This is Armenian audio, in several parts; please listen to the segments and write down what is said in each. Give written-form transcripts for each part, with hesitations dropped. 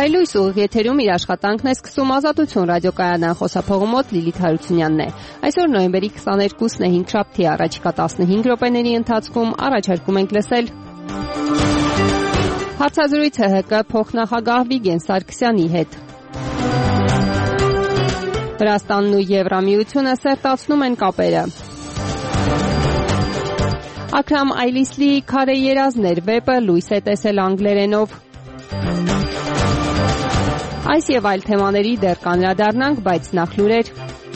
Վայելույս ուղիղ եթերում իր աշխատանքն է սկսում Ազատություն ռադիոկայանն խոսափողումոտ Լիլիթ Հարությունյանն է։ Այսօր նոյեմբերի 22-ն է 5-շաբթի, առաջիկա 15 րոպեների ընթացքում առաջարկում ենք լսել հարցազրույց ՀՀԿ փոխնախագահ Վիգեն Սարգսյանի հետ։ Վրաստանն ու Եվրամիությունը սերտացնում են կապերը։ Աքրամ Այլիսլիի «Քարե երազներ» վեպը լույս է տեսել անգլերենով։ Այս եւ այլ թեմաների դեռ կանրադառնանք, բայց նախ լուրեր։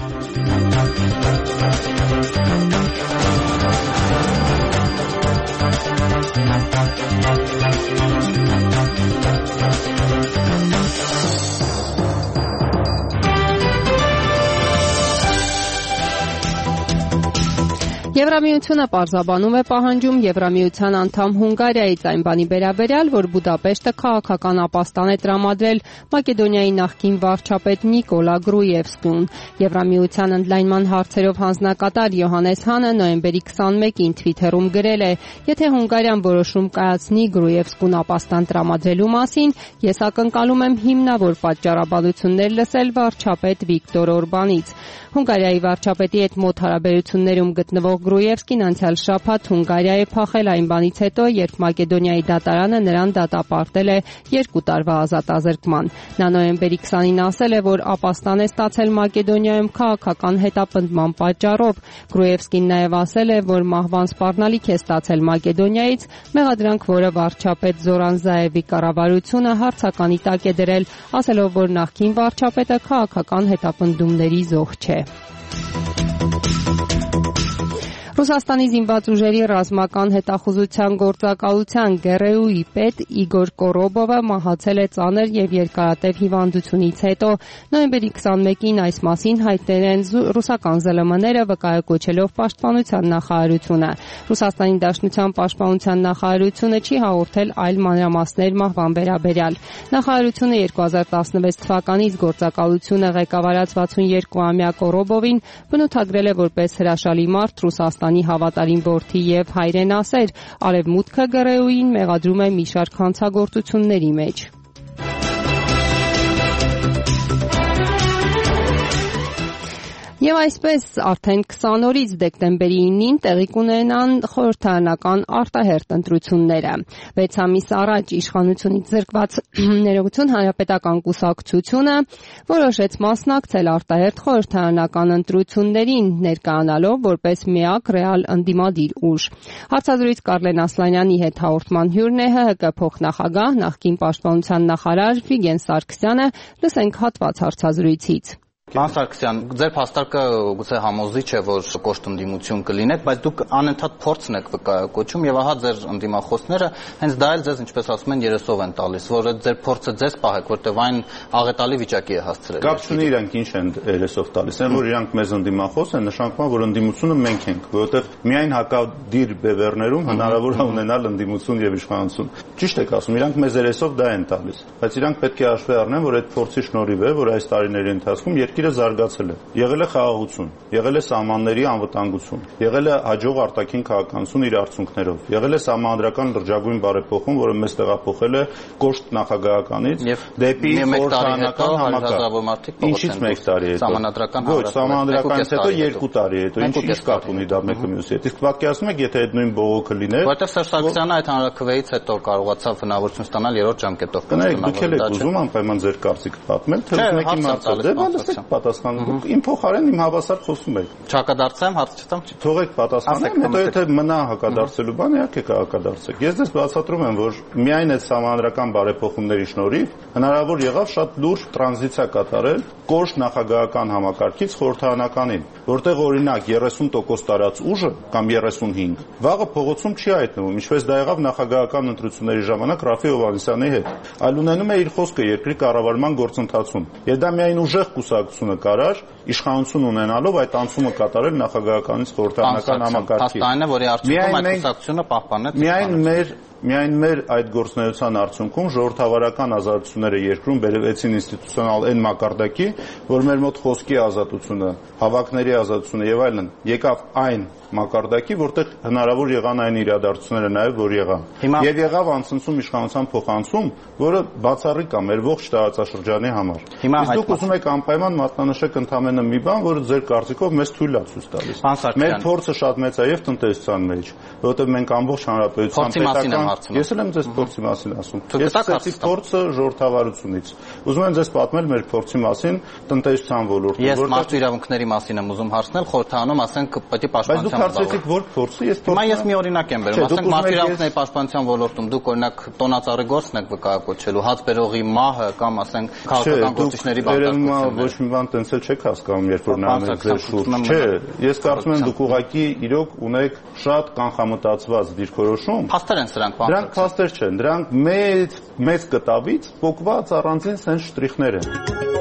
Եվրամիությունը պարզաբանում է պահանջում Եվրամիության անդամ Հունգարիայից այն բանի վերաբերյալ, որ Բուդապեշտը քաղաքական ապաստան է տրամադրել Մակեդոնիայի նախկին վարչապետ Նիկոլա Գրուևսկուն։ Եվրամիության ընդլայնման հարցերով հանձնակատար Յոհանես Հանը նոյեմբերի 21-ին Թվիթերում գրել է. «Եթե Հունգարիան որոշում կայացնի Գրուևսկուն ապաստան տրամադրելու մասին, ես ակնկալում եմ հիմնավոր պատճառաբանություններ լսել վարչապետ Վիկտոր Օրբանից»։ Հունգարիայի վարչապետի հետ մոտ հարաբերություններում գտնվող Գրուևսկին անցյալ շաբաթ Հունգարիա է փախել այն բանից հետո, երբ Մակեդոնիայի դատարանը նրան դատապարտել է 2 տարվա ազատազրկման։ Նա նոյեմբերի 20-ին ասել է, որ ապաստան է ստացել Մակեդոնիայում քաղաքական հետապնդման պատճառով։ Գրուևսկին նաև ասել է, որ մահվան սպառնալիք է ստացել Մակեդոնիայից, մեղադրանք, որը վարչապետ Զորան Զաևի կառավարությունը հարցականի տակ է դրել, ասելով, որ նախկին վարչապետը քաղաքական հետապնդումների զոհ չէ։ Ռուսաստանի զինված ուժերի ռազմական հետախուզության գործակալության ԳՌՈ-ի պետ Իգոր Կորոբովը մահացել է ծանր եւ երկարատև հիվանդությունից հետո։ Նոյեմբերի 21-ին այս մասին հայտնել են ռուսական ԶԼՄ-ները, վկայակոչելով Պաշտպանության նախարարությունը։ Ռուսաստանի Դաշնության Պաշտպանության նախարարությունը չի հաղորդել այլ մանրամասներ մահվան վերաբերյալ։ Նախարարությունը 2016 թվականից գործակալությունը ղեկավարած 62-ամյա Կորոբովին բնութագրել է որպես հրաշալի մարդ, Ռուսաստանի հավատարիմ որդի եւ հայրենասեր։ Արևմուտքը ԳՌՈ-ին մեղադրում է մի շարք հանցագործությունների մեջ։ Եվ այսպես արդեն 20 օրից դեկտեմբերի 9-ին տեղի կունենան խորհրդարանական արտահերթ ընտրությունները։ 6 ամիս առաջ իշխանությունից զրկված Ներողություն հանրապետական կուսակցությունը որոշեց մասնակցել արտահերթ խորհրդարանական ընտրություններին, ներկայանալով որպես միակ ռեալ ընդդիմադիր ուժ։ Հարցազրույց Կարլեն Ասլանյանի հետ հաղորդման հյուրն է ՀՀԿ փոխնախագահ, նախկին պաշտպանության նախարար Վիգեն Սարգսյանը։ Լսենք հատված հարցազրույցից։ Պարոն Սարգսյան, ձեր փաստարկը գուցե համոզիչ է, որ կոշտ ընդդիմություն կլինեք, բայց դուք անընդհատ փորձն եք վկայակոչում եւ ահա ձեր ընդդիմախոսները հենց դա էլ ձեզ, ինչպես ասում են, երեսով են տալիս, որ այդ ձեր փորձը ձեզ պահեք, որտեղ այն աղետալի վիճակի է հասցրել։ Կապ չունի իրանք ինչ են երեսով տալիս, այն որ իրանք մեզ ընդդիմախոս են, նշանակում է, որ ընդդիմությունը մենք ենք, որովհետեւ միայն հակադիր բևեռներում հնարավոր է ունենալ ընդդիմություն եւ իշխանություն։ Ճիշտ եք ասում, իրանք մեզ երեսով դա են տալիս, բայց իրանք պետք է հաշվի առնեն, որ այդ փորձի շնորհիվ է, որ այս տարիների ընթացքում երկիրը զարգացել է։ Եղել է խաղաղություն, եղել է սահմանների անվտանգություն, եղել է հաջող արտաքին քաղաքականություն իր արդյունքներով, եղել է սահմանադրական լրջագույն բարեփոխում, որը մեզ տեղափոխել է կոշտ նախագահականից դեպի խորհրդարանական համակարգ։ Ինչից 1 տարի հետո։ Սահմանադրական Ոչ, սահմանադրականից հետո 2 տարի հետո։ Ինչ կապ ունի դա մեկը մյուսի հետ։ Իսկ պատկերացնում եք, եթե այդ նույն բողոքը լիներ։ Որտեղ Սերժ Սարգսյանը այդ հանրաքվեից հետո կարողացավ հնարավորություն ստանալ 3-րդ ժամկետով։ Կներեք, դուք եք ուզում անպայման ձեր կարծիքը պատմել, թե մեկի մարդը դե բանստեք պատասխանում։ Իմ փոխարեն իմ հավասար խոսում եք։ Չհակադարձեմ, հարց չտամ։ Թողեք պատասխանեմ, հետո եթե մնա հակադարձելու բան, իհարկե կհակադարձեք։ Ես դες բացատրում եմ, որ միայն այդ սահմանադրական բարեփոխումների շնորհիվ հնարավոր եղավ շատ լուրջ տրանզիցիա կատարել կոշտ նախագահական համակարգից խորհրդարանականին, որտեղ օրինակ 30% տարած ուժը կամ 35 վաղը փողոցում չի հայտնվում, ինչպես դա եղավ նախագահական ընտրությունների ժամանակ Ռաֆի Հովհաննիսյանի հետ, այլ ունենում է իր խոսքը երկրի կառավարման գործընթացում։ Եվ դա միայն ուժեղ կուսակցությունը կարար իշխանություն ունենալով այդ անցումը կատարել նախագահականից խորհրդարանական համակարգի։ Փաստային է, որի արդյունքում այդ կուսակցությունը պահպանել։ Միայն մեր միայն մեր այդ գործունեության արդյունքում ժողովրդավարական ազատությունները երկրում բերվեցին ինստիտուցիոնալ այն մակարդակի, որ մեր մոտ խոսքի ազատությունը, հավաքների ազատությունը եւ այլն եկավ այն մակարդակի, որտեղ հնարավոր եղան այն իրադարձությունները նաև, որ եղան։ Եվ եղավ անցնցում իշխանության փոխանցում, որը բացառիկ է մեր ողջ տարածաշրջանի համար։ Իսկ դուք ուզում եք անպայման մատնանշեք ընդամենը մի բան, որը ձեր կարծիքով մեզ թույլ է ցույց տալիս։ Մեր փորձը շատ մեծ է եւ տնտեսության մեջ, որովհետեւ մենք ամբողջ հանրապետության պետական Ես էլ եմ ձեզ փորձի մասին ասում։ Ես ասեցի փորձը ժողովրդավարությունից։ Ուզում եմ ձեզ պատմել մեր փորձի մասին տնտեսության ոլորտում։ Ես մարդու իրավունքների մասին եմ ուզում հարցնել, խորհրդանում ասենք պետք է պաշտպանության Բայց դուք հարցրեցիք որ փորձը, ես մի օրինակ եմ բերում, ասենք մարդու իրավունքների պաշտպանության ոլորտում դուք օրինակ տոնածառի գործն եք վկայակոչելու, հացբերողի մահը կամ ասենք քաղաքական գործիչների բանտարկությունը։ Ոչ մի բան տենց էլ չեք հասկանում, երբ որ նայում եք ձեր շուրջ։ Չէ, ես կարծում եմ դուք ուղղակի իրոք ունեք շատ կանխամտածված դիրքորոշում։ Փաստեր են սրանք, Դրանք փաստեր չեն, դրանք մեծ կտավից պոկված առանձին սենց շտրիխներ են։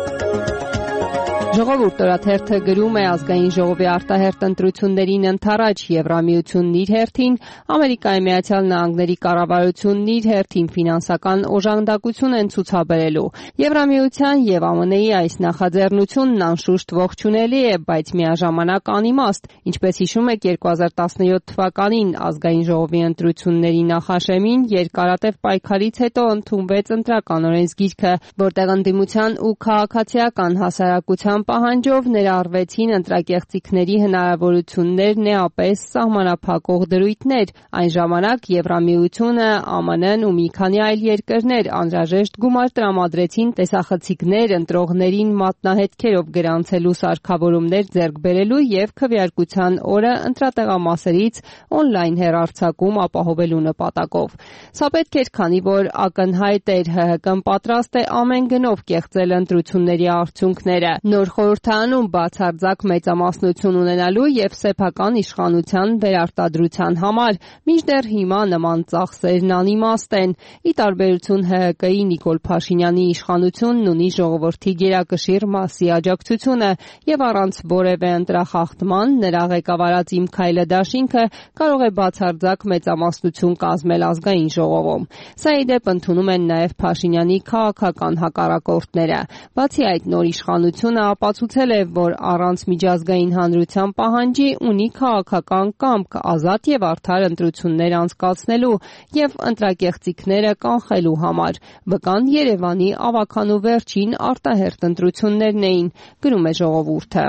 Ժողովուրդ օրաթերթը գրում է ազգային ժողովի արտահերթ ընտրություններին ընթരാճ Եվրամիությունն իր հերթին, Ամերիկայի Միացյալ Նահանգների կառավարությունն իր հերթին ֆինանսական օժանդակություն են ցուցաբերելու։ Եվրամիության եւ ԱՄՆ-ի այս նախաձեռնությունն անշուշտ ողջունելի է, բայց միաժամանակ անիմաստ, ինչպես հիշում եք 2017 թվականին ազգային ժողովի ընտրությունների նախաշեմին երկարատև պայքարից հետո ընդունվեց ընտրական օրենսգիրքը, որտեղ ընդդիմության ու քաղաքացիական հասարակության պահանջով ներառվեցին ընտրակեղծիքների հնարավորություններն էապես սահմանափակող դրույթներ։ Այն ժամանակ Եվրամիությունը, ԱՄՆ-ն ու մի քանի այլ երկրներ անհրաժեշտ գումար տրամադրեցին տեսախցիկներ ընտրողներին մատնահետքերով գրանցելու սարքավորումներ ձեռք բերելու եւ քվեարկության օրը ընտրատեղամասերից օնլայն հեռարձակում ապահովելու նպատակով։ Սա պետք էր, քանի որ ակնհայտ էր ՀՀԿ-ն պատրաստ է ամեն գնով կեղծել ընտրությունների արդյունքները։ Նոր խորհրդանում բացարձակ մեծամասնություն ունենալու եւ սեփական իշխանության վերարտադրության համար, մինչդեռ հիմա նման ծախսերն անիմաստ են։ Ի տարբերություն ՀՀԿ-ի Նիկոլ Փաշինյանի իշխանությունն ունի ժողովրդի գերակշիռ մասի աջակցությունը եւ առանց որևէ ընտրախախտման նրա ղեկավարած Իմ քայլը դաշինքը կարող է բացարձակ մեծամասնություն կազմել ազգային ժողովում։ Սա ի դեպ ընդունում են նաեւ Փաշինյանի քաղաքական հակառակորդները։ Բացի այդ, նոր իշխանությունը ապացուցել է, որ առանց միջազգային հանրության պահանջի ունի քաղաքական կամք ազատ եւ արդար ընտրություններ անցկացնելու եւ ընտրակեղծիքները կանխելու համար։ Վկան Երևանի ավագանու վերջին արտահերթ ընտրություններն էին, գրում է Ժողովուրդը։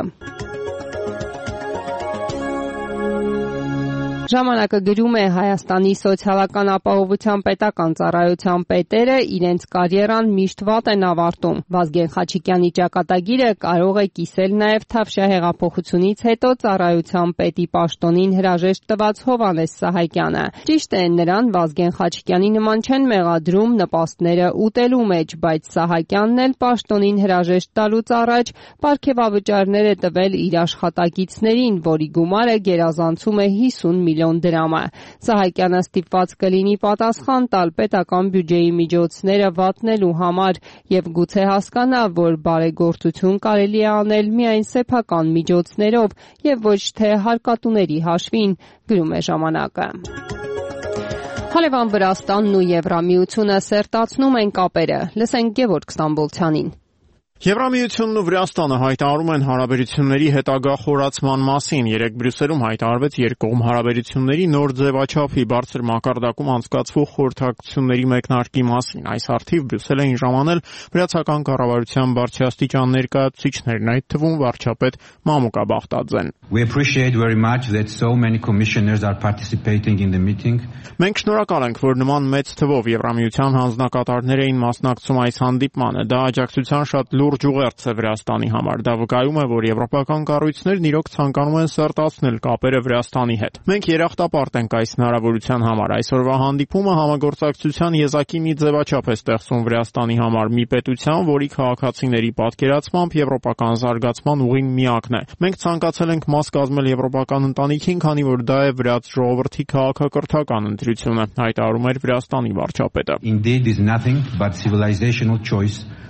Ժամանակը գրում է Հայաստանի սոցիալական ապահովության պետական ծառայության պետերը իրենց կարիերան միշտ վատ են ավարտում։ Վազգեն Խաչիկյանի ճակատագիրը կարող է կիսել նաև Թավշյա հեղափոխությունից հետո ծառայության պետի պաշտոնին հրաժեշտ տված Հովհաննես Սահակյանը։ Ճիշտ է, նրան Վազգեն Խաչիկյանի նման չեն մեղադրում նպաստները ուտելու մեջ, բայց Սահակյանն էլ պաշտոնին հրաժեշտ տալուց առաջ պարգևավճարներ է տվել իր աշխատակիցներին, որի գումարը գերազանցում է 50 միլիոն դրամը։ Սահակյանը ստիպված կլինի պատասխան տալ պետական բյուջեի միջոցները վատնելու համար եւ գուցե հասկանա, որ բարեգործություն կարելի է անել միայն սեփական միջոցներով եւ ոչ թե հարկատուների հաշվին, գրում է Ժամանակը։ Հալևան Վրաստանն ու Եվրամիությունը սերտացնում են կապերը։ Լսենք Գևորգ Ստամբոլցյանին։ Եվրամիությունն ու Վրաստանը հայտարարում են հարաբերությունների հետագա խորացման մասին։ Երեկ Բրյուսելում հայտարարվեց երկկողմ հարաբերությունների նոր ձևաչափի բարձր մակարդակում անցկացվող խորհրդակցությունների մեկնարկի մասին։ Այս հարթիվ Բրյուսել էին ժամանել վրացական կառավարության բարձրաստիճան ներկայացուցիչներն, այդ թվում վարչապետ Մամուկա Բախտաձեն։ We appreciate very much that so many commissioners are participating in the meeting. Մենք շնորհակալ ենք, որ նման մեծ թվով Եվրամիության հանձնակատարներ էին մասնակցում այս հանդիպմանը։ Դա աջակցության շատ լուրջ ուղերձ է Վրաստանի համար։ Դա վկայում է, որ եվրոպական կառույցներն իրոք ցանկանում են սերտացնել կապերը Վրաստանի հետ։ Մենք երախտապարտ ենք այս հնարավորության համար։ Այսօրվա հանդիպումը համագործակցության եզակի մի ձևաչափ է ստեղծում Վրաստանի համար, մի պետության, որի քաղաքացիների պատկերացմամբ եվրոպական զարգացման ուղին միակն է։ Մենք ցանկացել ենք մաս կազմել եվրոպական ընտանիքին, քանի որ դա է վրաց ժողովրդի քաղաքակրթական ընտրությունը, հայտարարում էր Վրաստանի վարչապետը։ Indeed is nothing but civilizational choice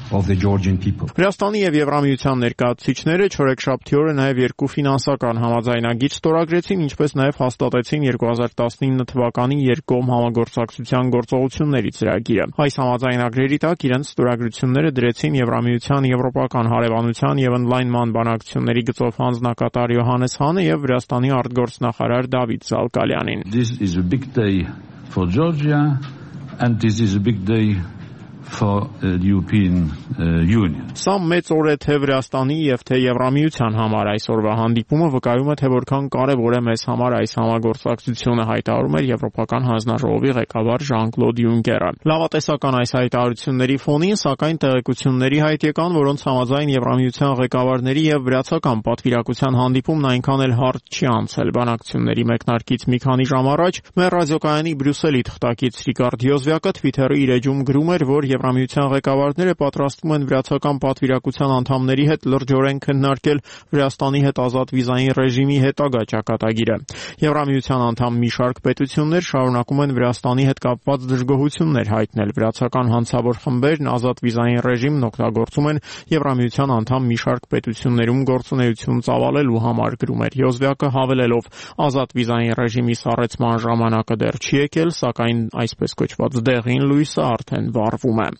of the Georgian people. Վրաստանի եւ Եվրամիության ներկայացուցիչները չորեքշաբթի օրը նաեւ երկու ֆինանսական համաձայնագիր ստորագրեցին, ինչպես նաեւ հաստատեցին 2019 թվականի երկկողմ համագործակցության գործողությունների ծրագիրը։ Այս համաձայնագրերի տակ իրենց ստորագրությունները դրեցին Եվրամիության եվրոպական հարևանության եւ ընդլայնման բանակցությունների գծով հանձնակատար Յոհաննես Հանը եւ Վրաստանի արտգործնախարար Դավիթ Զալկալյանին։ This is a big day for Georgia and this is a big day for the European Union. Սա մեծ օր է թե Վրաստանի եւ թե Եվրամիության համար այսօրվա հանդիպումը վկայում է թե որքան կարեւոր է մեզ համար այս համագործակցությունը, հայտարարում էր Եվրոպական հանձնաժողովի ղեկավար Ժան-Կլոդ Յունկերը։ Լավատեսական այս հայտարարությունների ֆոնին, սակայն տեղեկությունների հայտ եկան, որոնց համաձայն Եվրամիության ղեկավարների եւ վրացական պատվիրակության հանդիպումն այնքան էլ հարթ չի անցել։ Բանակցությունների մեկնարկից մի քանի ժամ առաջ մեր ռադիոկայանի Բրյուսելի թղթակից Ռիկարդ Յոզվյակը Twitter-ի իր էջում գրում էր, որ Եվրամիության ղեկավարները պատրաստվում են վրացական պատվիրակության անդամների հետ լրջորեն քննարկել Վրաստանի հետ ազատ վիզային ռեժիմի հետագա ճակատագիրը։ Եվրամիության անդամ մի շարք պետություններ շարունակում են Վրաստանի հետ կապված դժգոհություններ հայտնել։ Վրացական հանցավոր խմբերն ազատ վիզային ռեժիմն օգտագործում են Եվրամիության անդամ մի շարք պետություններում գործունեություն ծավալելու համար, գրում էր Յոզվյակը, հավելելով. ազատ վիզային ռեժիմի սառեցման ժամանակը դեռ չի եկել, սակայն այսպես կոչված դեղին լույսը արդեն վառվում է։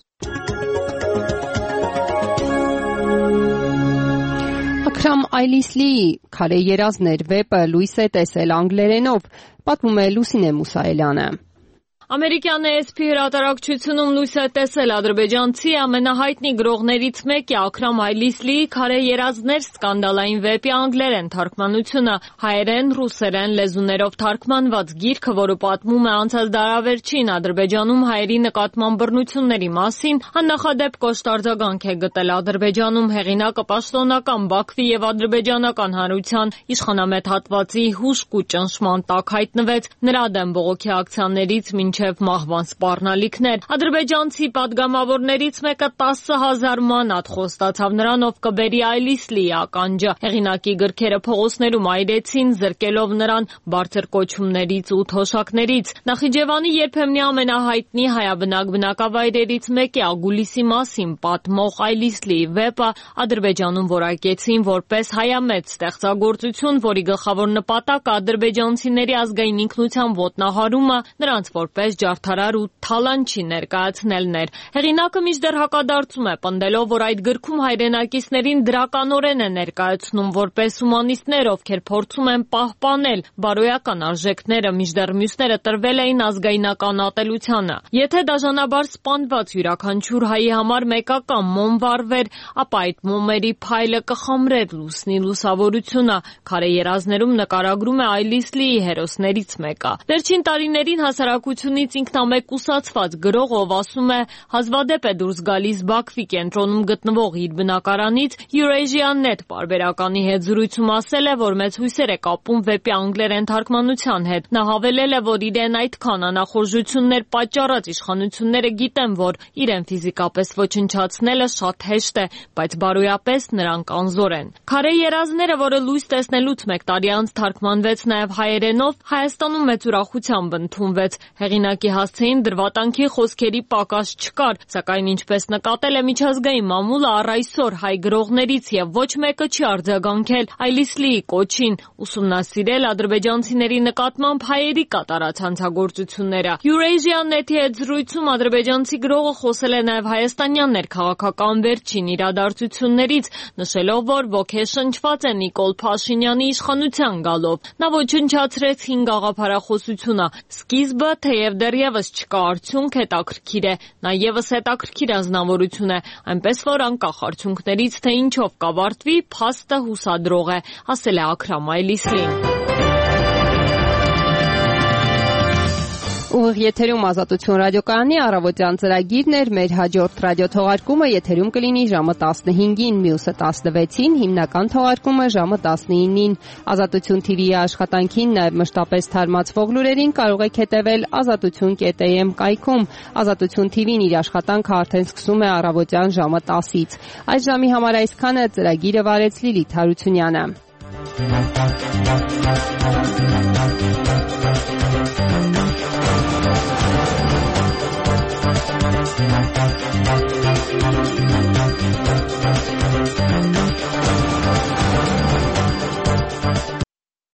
Աքրամ Այլիսլիի «Քարե երազներ» վեպը լույս է տեսել անգլերենով, պատմում է Լուսինե Մուսայելյանը։ Ամերիկյան ASP հրատարակչությունում լույս է տեսել ադրբեջանցի ամենահայտնի գրողներից մեկի Աքրամ Այլիսլիի «Քարե երազներ» սկանդալային վեպի անգլերեն թարգմանությունը, հայերեն, ռուսերեն լեզուներով թարգմանված գիրքը, որը պատմում է անցած դարավերջին Ադրբեջանում հայերի նկատմամբ բռնությունների մասին, աննախադեպ կոշտ արձագանք է գտել Ադրբեջանում։ Հեղինակը պաշտոնական Բաքվի եւ ադրբեջանական հանրության իշխանամետ հատվածի հուշկ ու ճնշման տակ հայտնվեց, նրա դեմ բողոքի ակցիաներից մինչև մահվան սպառնալիքներ։ Ադրբեջանցի պատգամավորներից մեկը 10,000 մանաթ խոստացավ նրանով կբերի Այլիսլիի ականջը։ Հեղինակի գրքերը փողոցներում այրեցին, զրկելով նրան բարձր կոչումներից ու թոշակներից։ Նախիջևանի երբեմնի ամենահայտնի հայաբնակ բնակավայրերից մեկի Ագուլիսի մասին պատմող Այլիսլիի վեպը Ադրբեջանում որակեցին որպես հայամետ ստեղծագործություն, որի գլխավոր նպատակը ադրբեջանցիների ազգային ինքնության ոտնահարումը, նրանց որպես ջարդարար ու թալանչի ներկայացնելն էր։ Հեղինակը մինչդեռ հակադարձում է, պնդելով, որ այդ գրքում հայրենակիցներին դրականորեն է ներկայացնում որպես հումանիստներ, ովքեր փորձում են պահպանել բարոյական արժեքները, մինչդեռ մյուսները տրվել էին ազգայնական ատելությանը։ Եթե դաժանաբար սպանված յուրաքանչյուր հայի համար մեկական մոմ վառվեր, ապա այդ մոմերի փայլը կխամրեր լուսնի լուսավորությունը։ Քարե երազներում նկարագրում է Այլիսլիի հերոսներից մեկը։ Վերջին տարիներին հասարակությունից ինքնամեկուսացված գրող, ով ասում է հազվադեպ է դուրս գալիս Բաքվի կենտրոնում գտնվող իր բնակարանից, Eurasia.net պարբերականի հետ զրույցում ասել է, որ մեծ հույսեր է կապում վեպի անգլերեն թարգմանության հետ։ Նա հավելել է, որ իրեն այդքան անախորժություններ պատճառած իշխանությունները գիտեն, որ իրեն ֆիզիկապես ոչնչացնելը շատ հեշտ է, բայց բարոյապես նրանք անզոր են։ Քարե երազները, որը լույս տեսնելուց մեկ տարի անց թարգմանվեց նաև հայերենով, Հայաստանում մեծ ուրախությամբ ընդունվեց։ Հեղինակի հասցեին դրվատանքի խոսքերի պակաս չկար, սակայն ինչպես նկատել է միջազգային մամուլը, առ այսօր հայ գրողներից եւ ոչ մեկը չի արձագանքել Այլիսլիի կոչին ուսումնասիրել ադրբեջանցիների նկատմամբ հայերի կատարած հանցագործությունները։ Eurasia.net-ի հետ զրույցում ադրբեջանցի գրողը խոսել է նաև հայաստանյան ներքաղաքական վերջին իրադարձություններից, նշելով, որ ոգեշնչված է Նիկոլ Փաշինյանի իշխանության գալով։ Նա ոչնչացրեց 5 գաղափարախոսությունը։ Սկիզբը, թեև դեռևս չկա արդյունք, հետաքրքիր է։ Նա ևս հետաքրքիր անձնավորություն է, այնպես որ անկախ արդյունքներից, թե ինչով կավարտվի, փաստը հուսադրող է, ասել է Աքրամ Այլիսլին։ Ուղիղ եթերում Ազատություն ռադիոկայանի առավոտյան ծրագիրն էր, մեր հաջորդ ռադիոթողարկումը եթերում կլինի ժամը 15-ին, մյուսը 16-ին, հիմնական թողարկումը ժամը 19-ին։ Ազատություն TV-ի աշխատանքին, նաև մշտապես թարմացվող լուրերին կարող եք հետևել azatutun.am կայքում։ Ազատություն TV-ն իր աշխատանքը արդեն սկսում է առավոտյան ժամը 10-ից։ Այս ժամի համար այսքանը, ծրագիրը վարեց Լիլիթ Հարությունյանը։ Thank you.